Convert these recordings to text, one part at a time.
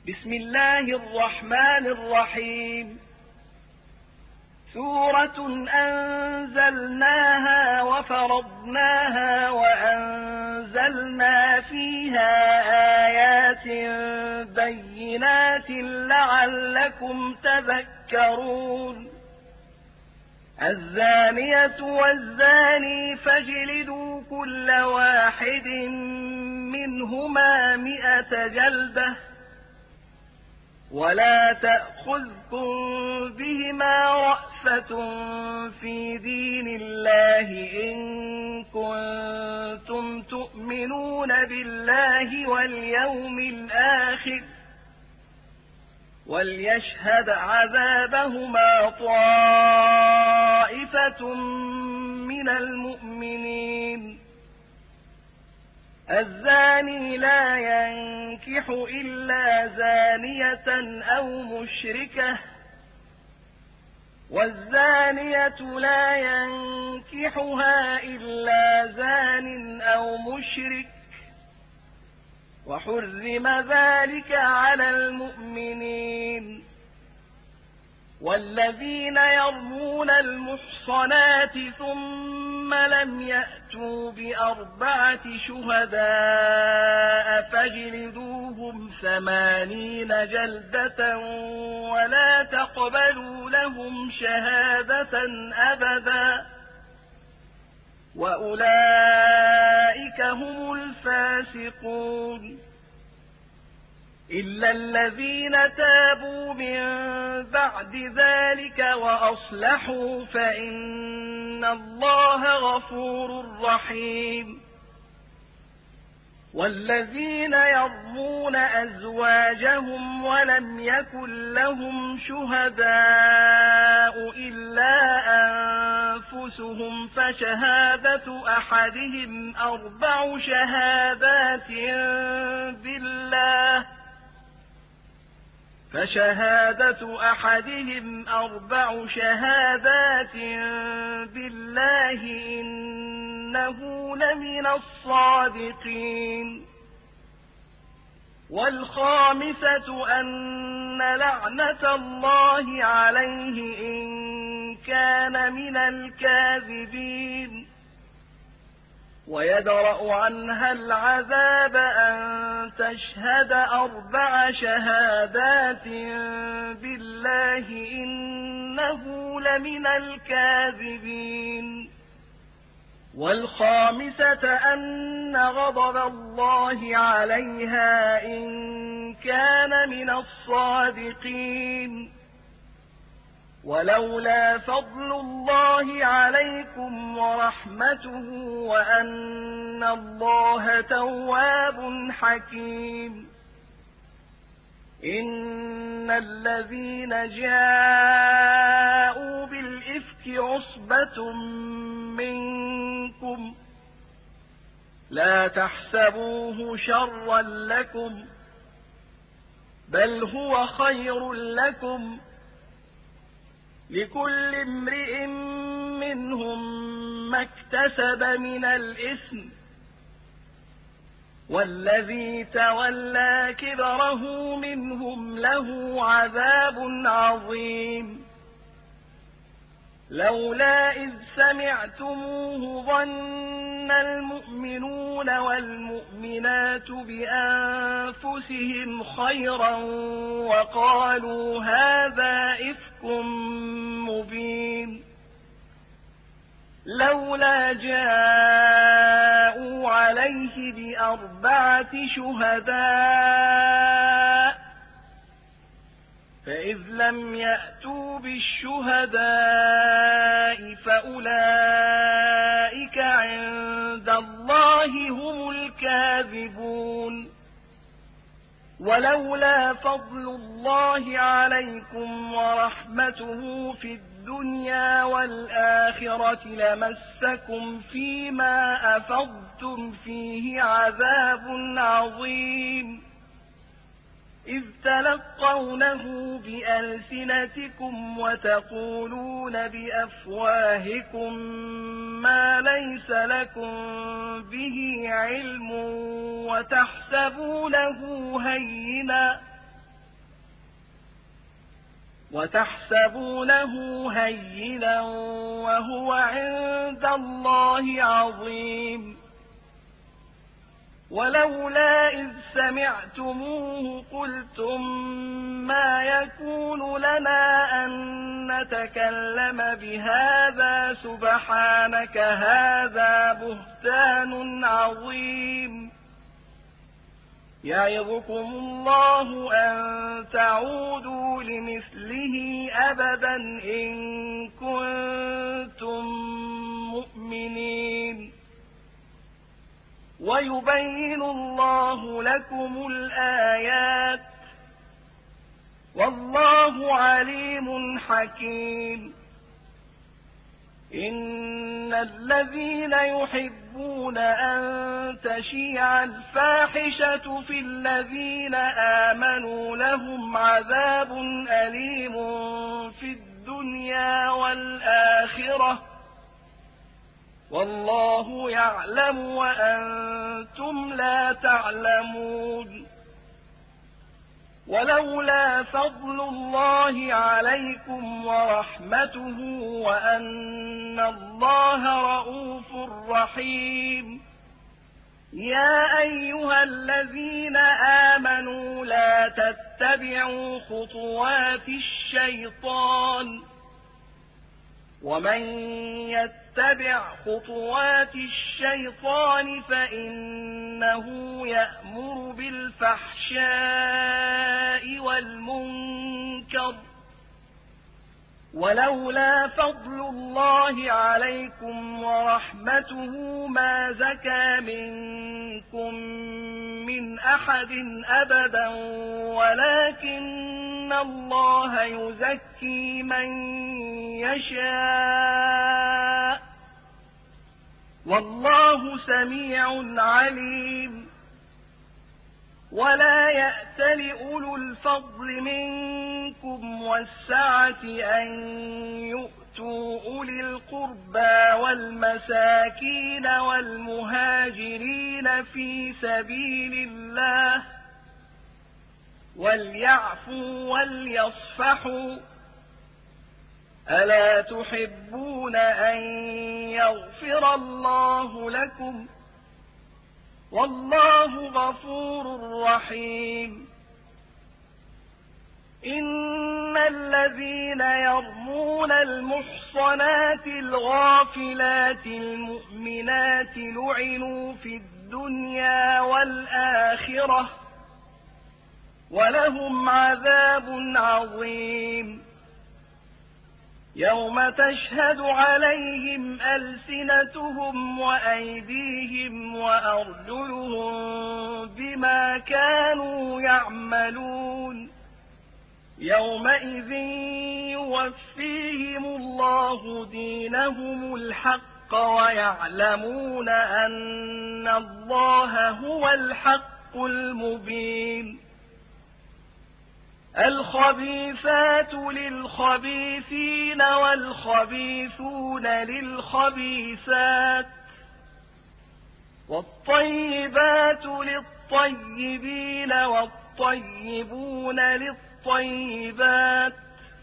بسم الله الرحمن الرحيم. سورة أنزلناها وفرضناها وأنزلنا فيها آيات بينات لعلكم تذكرون. الزانية والزاني فاجلدوا كل واحد منهما 100 جلدة ولا تأخذكم بهما رأفة في دين الله إن كنتم تؤمنون بالله واليوم الآخر وليشهد عذابهما طائفة من المؤمنين. الزاني لا ينكح إلا زانية أو مشركة والزانية لا ينكحها إلا زان أو مشرك وحرم ذلك على المؤمنين. والذين يرمون المحصنات ثم لم يأتوا ب4 شهداء فاجلدوهم 80 جلدة ولا تقبلوا لهم شهادة أبدا وأولئك هم الفاسقون. إلا الذين تابوا من بعد ذلك وأصلحوا فإن الله غفور رحيم. والذين يرمون أزواجهم ولم يكن لهم شهداء إلا أنفسهم فشهادة أحدهم 4 شهادات بالله إنه لمن الصادقين. والخامسة أن لعنة الله عليه إن كان من الكاذبين ويدرأ عنها العذاب أن تشهد 4 شهادات بالله إنه لمن الكاذبين. والخامسة أن غضب الله عليها إن كان من الصادقين. ولولا فضل الله عليكم ورحمته وأن الله تواب حكيم. إن الذين جاءوا بالإفك عصبة منكم لا تحسبوه شرا لكم بل هو خير لكم لكل امرئ منهم ما اكتسب من الإثم والذي تولى كبره منهم له عذاب عظيم. لولا إذ سمعتموه ظن المؤمنون والمؤمنات بأنفسهم خيرا وقالوا هذا إفك مبين. لولا جاءوا عليه ب4 شهداء فإذ لم يأتوا بالشهداء فأولئك عند الله هم الكاذبون. ولولا فضل الله عليكم ورحمته في الدنيا والآخرة لمسكم فيما أفضتم فيه عذاب عظيم. إذ تلقونه بألسنتكم وتقولون بأفواهكم ما ليس لكم به علم وتحسبونه هينا وتحسبونه هينا وهو عند الله عظيم ولولا إذ سمعتموه قلتم ما يكون لنا أن نتكلم بهذا سبحانك هذا بهتان عظيم يعظكم الله أن تعودوا لمثله أبدا إن كنتم مؤمنين ويبين الله لكم الآيات والله عليم حكيم إن الذين يحبون أن تشيع الفاحشة في الذين آمنوا لهم عذاب أليم في الدنيا والآخرة والله يعلم وأنتم لا تعلمون ولولا فضل الله عليكم ورحمته وأن الله رؤوف رحيم يا أيها الذين آمنوا لا تتبعوا خطوات الشيطان ومن يتبع خطوات الشيطان فإنه يأمر بالفحشاء والمنكر ولولا فضل الله عليكم ورحمته ما زكى منكم من أحد أبدا ولكن الله يزكي من يشاء والله سميع عليم ولا يأتل أولو الفضل منكم والسعة أن يؤتوا أولي القربى والمساكين والمهاجرين في سبيل الله وليعفوا وليصفحوا ألا تحبون أن يغفر الله لكم والله غفور رحيم إن الذين يرمون المحصنات الغافلات المؤمنات لعنوا في الدنيا والآخرة ولهم عذاب عظيم يوم تشهد عليهم ألسنتهم وأيديهم وأرجلهم بما كانوا يعملون يومئذ يوفيهم الله دينهم الحق ويعلمون أن الله هو الحق المبين الخبيثات للخبيثين والخبيثون للخبيثات والطيبات للطيبين والطيبون للطيبات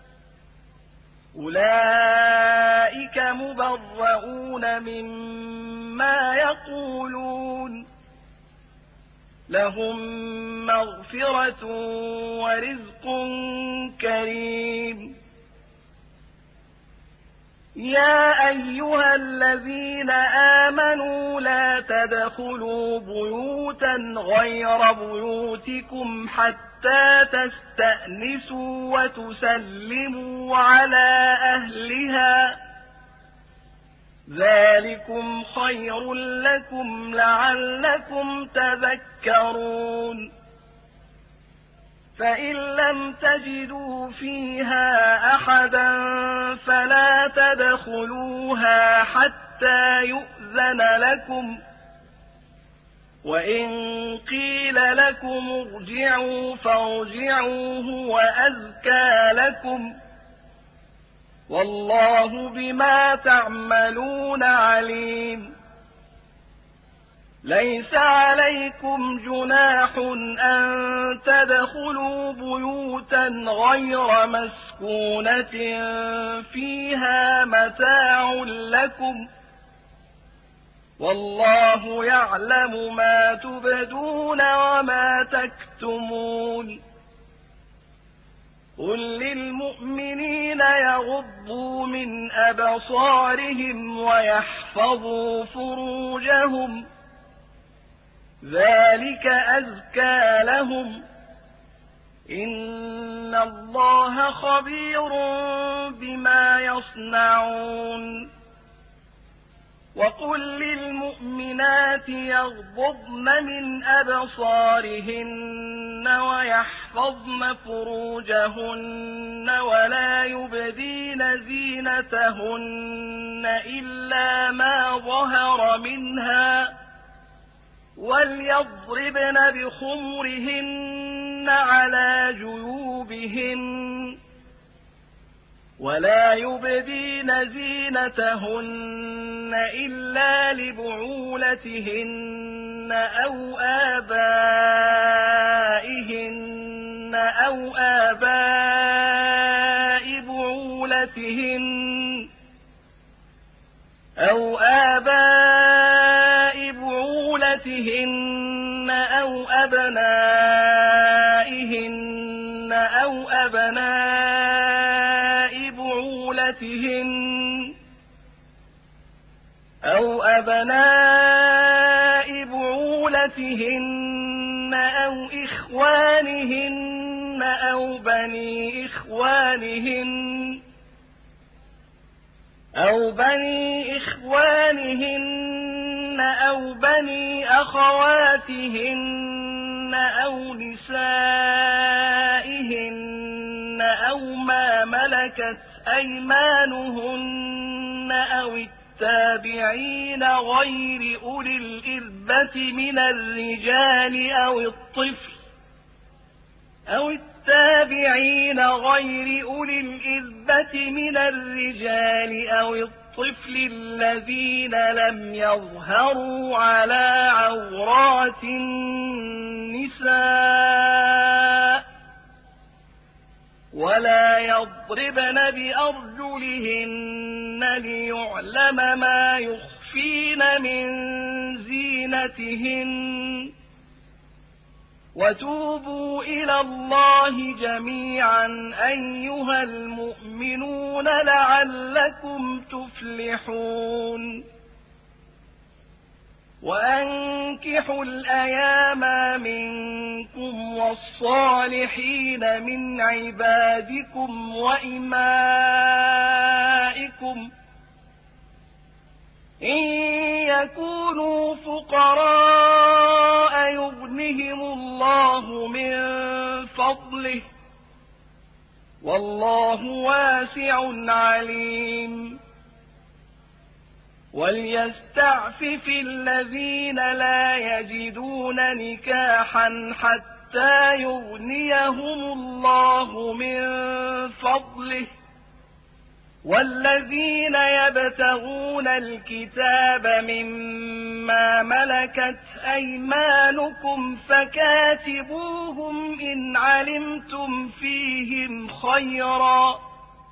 أولئك مبرؤون مما يقولون لهم مغفرة ورزق كريم يا أيها الذين آمنوا لا تدخلوا بيوتا غير بيوتكم حتى تستأنسوا وتسلموا على أهلها ذلكم خير لكم لعلكم تذكرون فإن لم تجدوا فيها أحدا فلا تدخلوها حتى يؤذن لكم وإن قيل لكم ارجعوا فارجعوا هو أزكى لكم والله بما تعملون عليم ليس عليكم جناح أن تدخلوا بيوتا غير مسكونة فيها متاع لكم والله يعلم ما تبدون وما تكتمون قل للمؤمنين يغضوا من أبصارهم ويحفظوا فروجهم ذلك أزكى لهم إن الله خبير بما يصنعون وقل للمؤمنات يغضضن من أبصارهن ويحفظن فروجهن ولا يبدين زينتهن إلا ما ظهر منها وليضربن بخمرهن على جيوبهن ولا يبدين زينتهن إلا لبعولتهن أو آبائهن أو آباء بعولتهن أو أبنائهن أو أبناء بعولتهن أو إخوانهن أو بني إخوانهن أو بني أخواتهن أو نسائهن أو ما ملكت أيمانهن أو التابعين غير أولي الإربة من الرجال أو الطفل الذين لم يظهروا على عورات النساء ولا يضربن بأرجلهن ليعلم ما يخفين من زينتهن وتوبوا إلى الله جميعا أيها المؤمنون لعلكم تفلحون وأنكحوا الأيام منكم والصالحين من عبادكم وإمائكم إن يكونوا فقراء يغنهم الله من فضله والله واسع عليم وليستعفف الذين لا يجدون نكاحا حتى يغنيهم الله من فضله والذين يبتغون الكتاب مما ملكت أيمانكم فكاتبوهم إن علمتم فيهم خيرا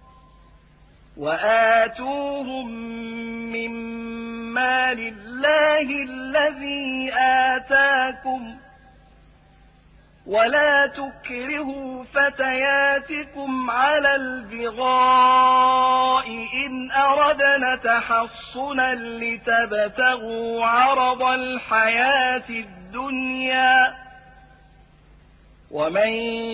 وآتوهم مما لله الذي آتاكم ولا تكرهوا فتياتكم على البغاء إن أردنا تحصنا لتبتغوا عرض الحياة الدنيا ومن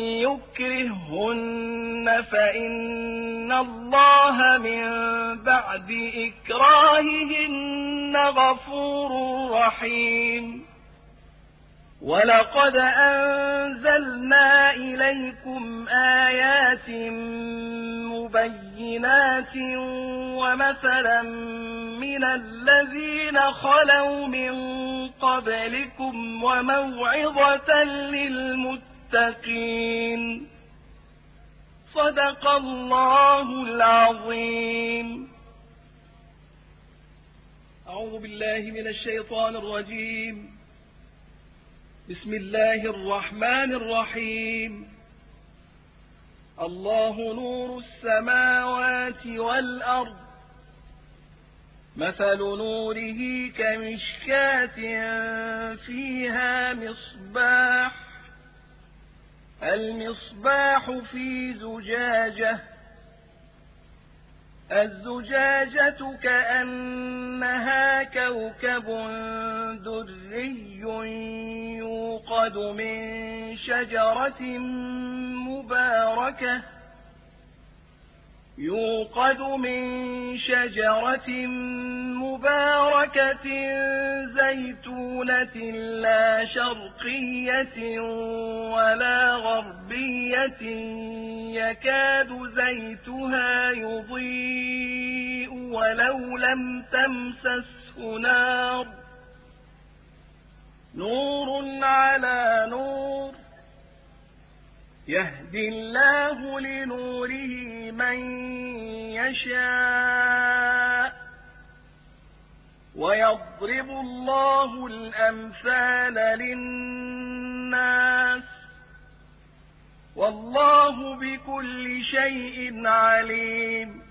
يكرههن فإن الله من بعد إكراههن غفور رحيم ولقد أنزلنا إليكم آيات مبينات ومثلا من الذين خلوا من قبلكم وموعظة للمتقين صدق الله العظيم. أعوذ بالله من الشيطان الرجيم. بسم الله الرحمن الرحيم. الله نور السماوات والأرض، مثل نوره كمشكاة فيها مصباح، المصباح في زجاجة، الزجاجة كأنها كوكب دري يوقد من شجرة مباركة زيتونة لا شرقية ولا غربية يكاد زيتها يضيء ولو لم تمسسه نار، نور على نور، يهدي الله لنوره من يشاء، ويضرب الله الأمثال للناس، والله بكل شيء عليم.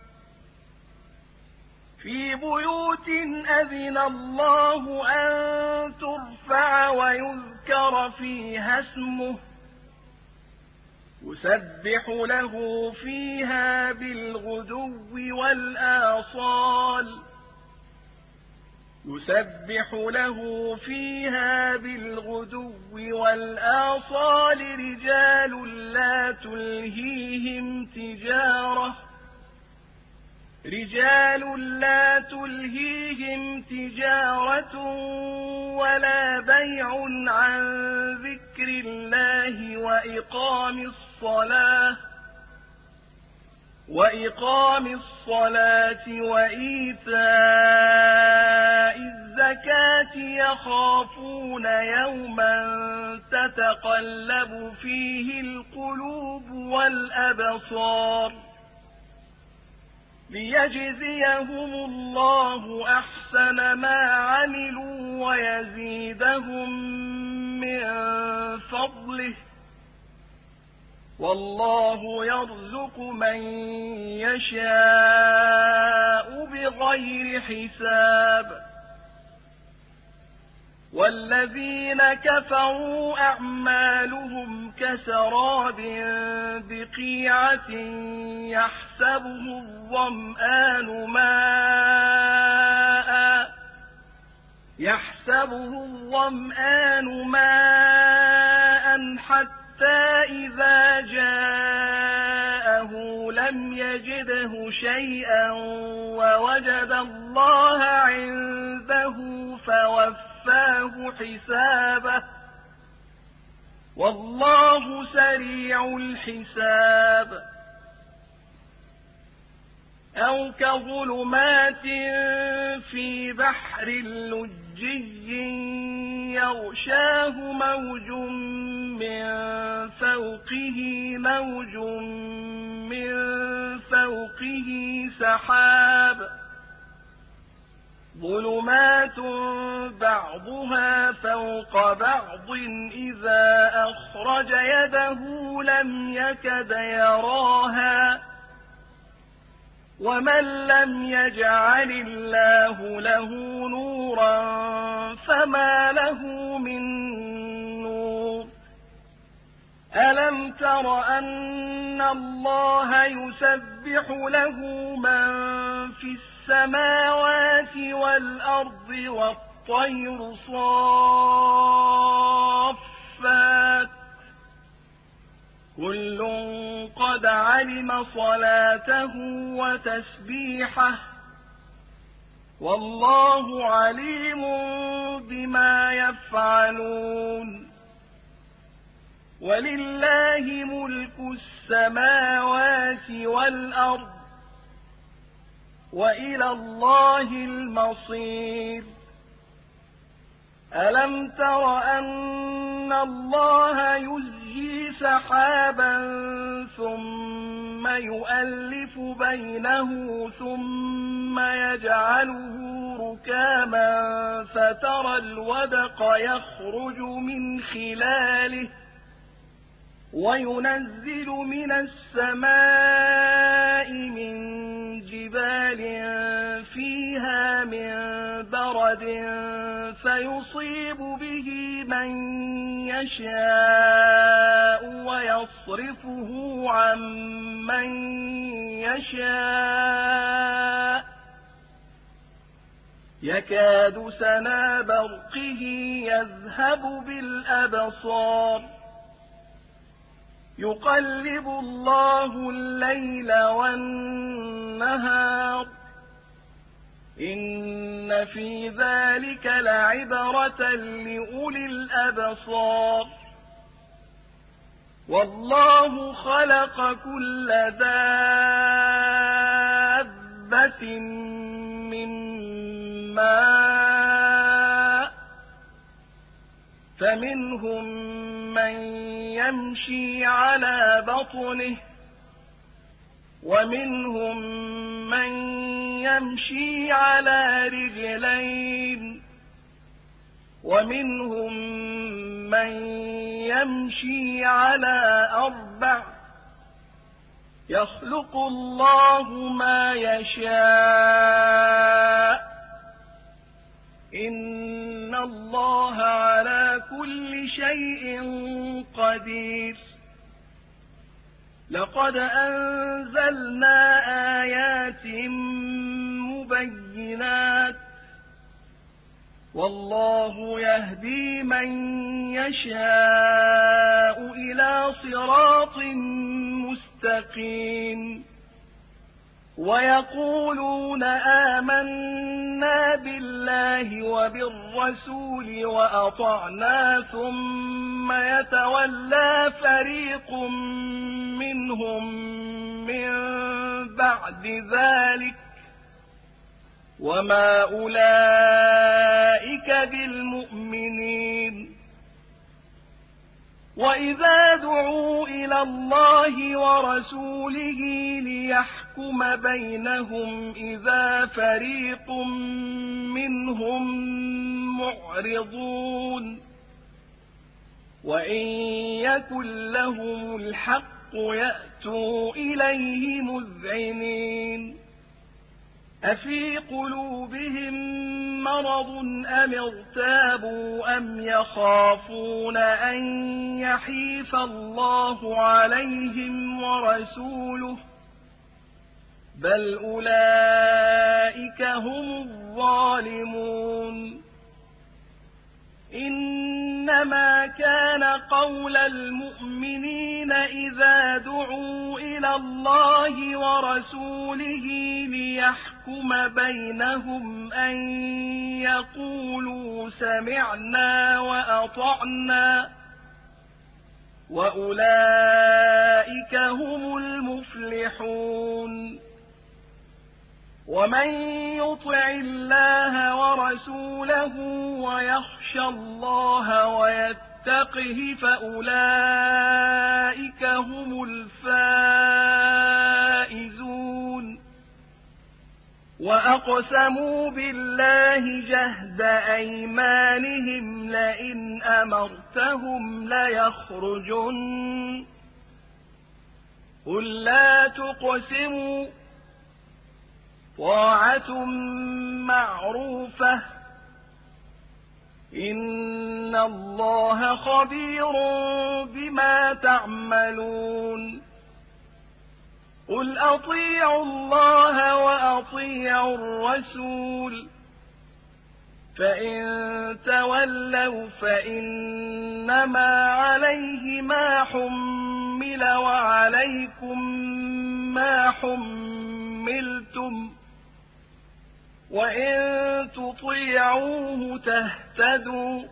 في بيوت أذن الله أن ترفع ويذكر فيها اسمه يسبح له فيها بالغدو والآصال رجال لا تلهيهم تجارة ولا بيع عن ذكر الله وإقام الصلاة وإيتاء الزكاة يخافون يوما تتقلب فيه القلوب والأبصار، ليجزيهم الله أحسن ما عملوا ويزيدهم من فضله، والله يرزق من يشاء بغير حساب. والذين كفروا أعمالهم كسراب بقيعة يحسبه الظمآن ماء حتى إذا جاءه لم يجده شيئا ووجد الله عنده فوفاه حسابه، والله سريع الحساب. أو كظلمات في بحر لجي يغشاه موج من فوقه سحاب، ظلمات بعضها فوق بعض إذا أخرج يده لم يكد يراها، ومن لم يجعل الله له نورا فما له من نور. ألم تر أن الله يسبح له من في السماوات والأرض والطير صافات، كل قد علم صلاته وتسبيحه، والله عليم بما يفعلون. ولله ملك السماوات والأرض وإلى الله المصير. ألم تر أن الله يزجي سحابا ثم يؤلف بينه ثم يجعله ركاما فترى الودق يخرج من خلاله وينزل من السماء من جبال فيها من برد فيصيب به من يشاء ويصرفه عن من يشاء يكاد سنا برقه يذهب بالأبصار يقلب الله الليل والنهار إن في ذلك لعبرة لأولي الأبصار والله خلق كل دابة من ماء فمنهم من يمشي على بطنه ومنهم من يمشي على رجلين ومنهم من يمشي على أربع يخلق الله ما يشاء إن الله على كل شيء قدير لقد أنزلنا آيات مبينات والله يهدي من يشاء إلى صراط مستقيم ويقولون آمنا بالله وبالرسول وأطعنا ثم يتولى فريق منهم من بعد ذلك وما أولئك بالمؤمنين وإذا دعوا إلى الله ورسوله ليحكم بينهم إذا فريق منهم معرضون وإن يكن لهم الحق يأتوا إليه مذعنين أفي قلوبهم مرض أم ارتابوا أم يخافون أن يحيف الله عليهم ورسوله بل أولئك هم الظالمون إنما كان قول المؤمنين إذا دعوا إلى الله ورسوله ليحكم بينهم أن يقولوا سمعنا وأطعنا وأولئك هم المفلحون ومن يطع الله ورسوله ويخشى الله ويتقه فأولئك هم الفائزون وأقسموا بالله جهد أيمانهم لئن أمرتهم ليخرجن قل لا تقسموا طاعة معروفة إن الله خبير بما تعملون قل أطيعوا الله وأطيعوا الرسول فإن تولوا فإنما عليه ما حمل وعليكم ما حملتم وإن تطيعوه تهتدوا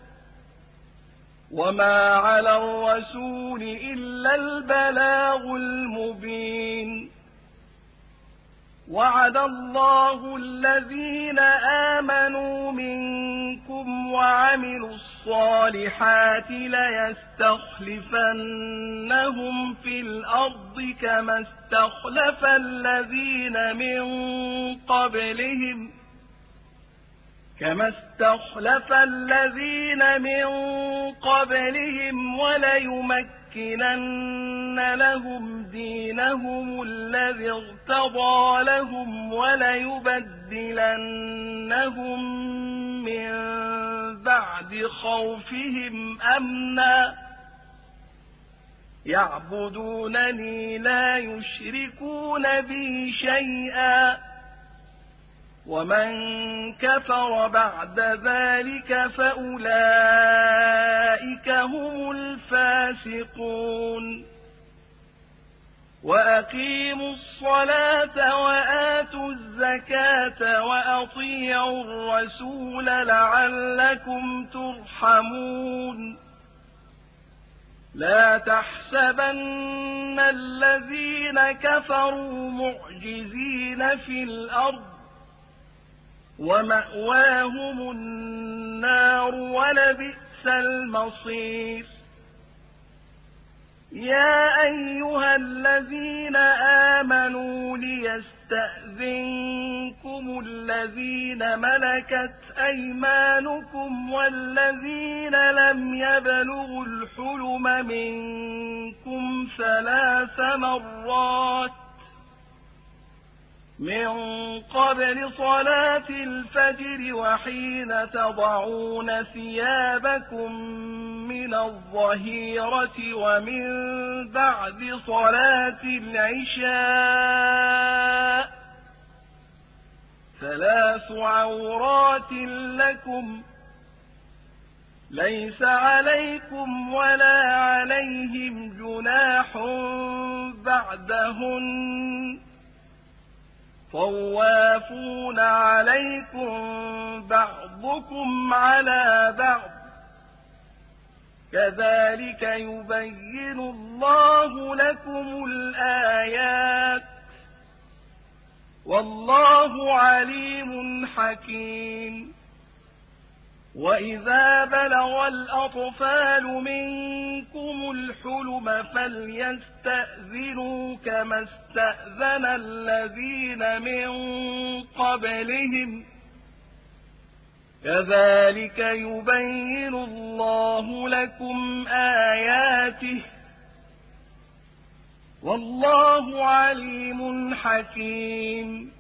وما على الرسول إلا البلاغ المبين وعد الله الذين آمنوا منكم وعملوا الصالحات ليستخلفنهم في الأرض كما استخلف الذين من قبلهم وليمكنن لهم دينهم الذي ارتضى لهم وليبدلنهم من بعد خوفهم أمنا يعبدونني لا يشركون بي شيئا ومن كفر بعد ذلك فأولئك هم الفاسقون وأقيموا الصلاة وآتوا الزكاة وأطيعوا الرسول لعلكم ترحمون لا تحسبن الذين كفروا معجزين في الأرض ومأواهم النار ولبئس المصير يا أيها الذين آمنوا ليستأذنكم الذين ملكت أيمانكم والذين لم يبلغوا الحلم منكم 3 مرات من قبل صلاة الفجر وحين تضعون ثيابكم من الظهيرة ومن بعد صلاة العشاء 3 عورات لكم ليس عليكم ولا عليهم جناح بعدهن طوافون عليكم بعضكم على بعض كذلك يبين الله لكم الآيات والله عليم حكيم وإذا بلغ الأطفال منكم الحلم فليستأذنوا كما استأذن الذين من قبلهم كذلك يبين الله لكم آياته والله عليم حكيم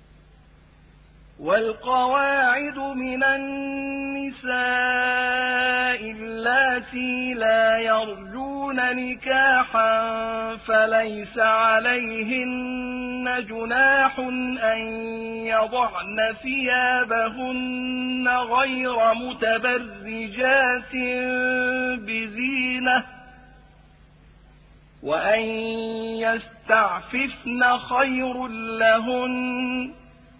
والقواعد من النساء اللاتي لا يرجون نكاحا فليس عليهن جناح أن يضعن ثيابهن غير متبرجات بزينة وأن يستعففن خير لهن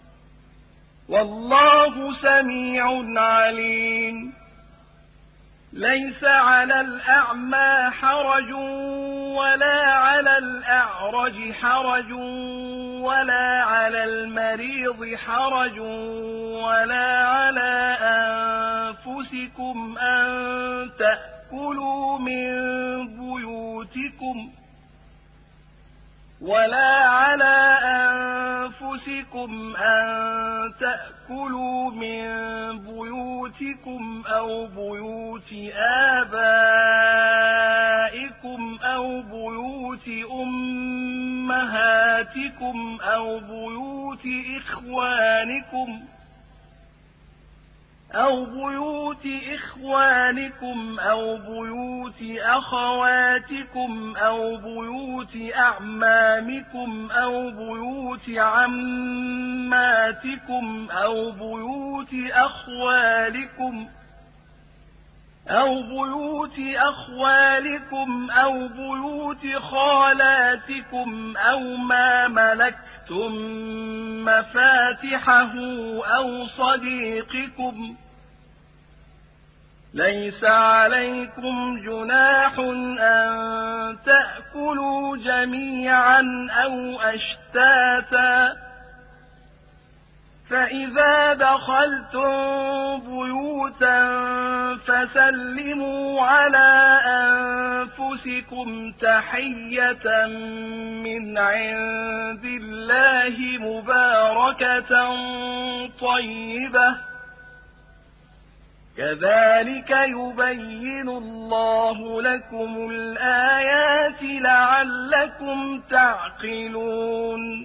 والله سميع عليم ليس على الأعمى حرج ولا على الأعرج حرج ولا على المريض حرج ولا على أنفسكم أن تأكلوا من بيوتكم أو بيوت آبائكم أو بيوت أمهاتكم أو بيوت إخوانكم أو بيوت أخواتكم أو بيوت أعمامكم أو بيوت عماتكم أو بيوت أخوالكم أو بيوت خالاتكم أو ما ملكتم مفاتحه أو صديقكم ليس عليكم جناح أن تأكلوا جميعا أو أشتاتا فإذا دخلتم بيوتا فسلموا على أنفسكم تحية من عند الله مباركة طيبة كذلك يبين الله لكم الآيات لعلكم تعقلون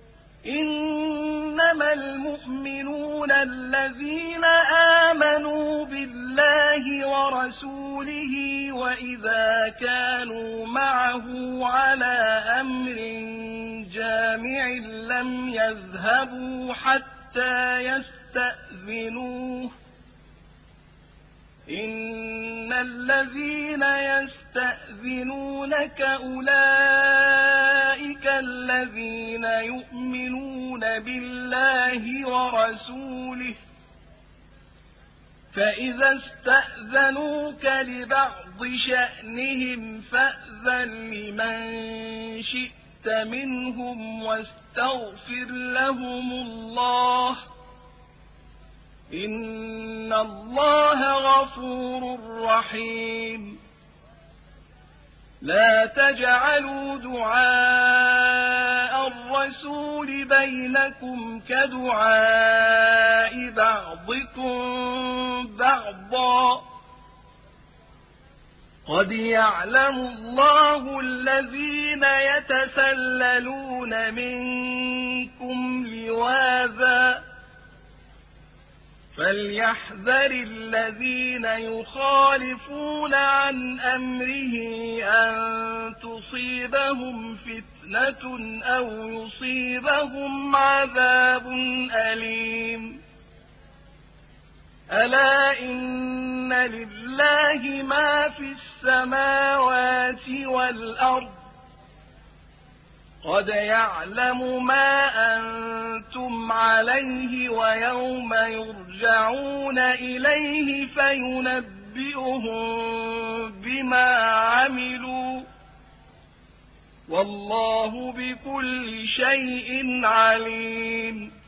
إنما المؤمنون الذين آمنوا بالله ورسوله وإذا كانوا معه على أمر جامع لم يذهبوا حتى يستأذنوه إن الذين يستأذنونك أولئك الذين يؤمنون بالله ورسوله فإذا استأذنوك لبعض شأنهم فأذن لمن شئت منهم واستغفر لهم الله إن الله غفور رحيم لا تجعلوا دعاء الرسول بينكم كدعاء بعضكم بعضا قد يعلم الله الذين يتسللون منكم لواذا فليحذر الذين يخالفون عن أمره أن تصيبهم فتنة أو يصيبهم عذاب أليم ألا إن لله ما في السماوات والأرض قد يعلم ما أنتم عليه ويوم يرجعون إليه فينبئهم بما عملوا والله بكل شيء عليم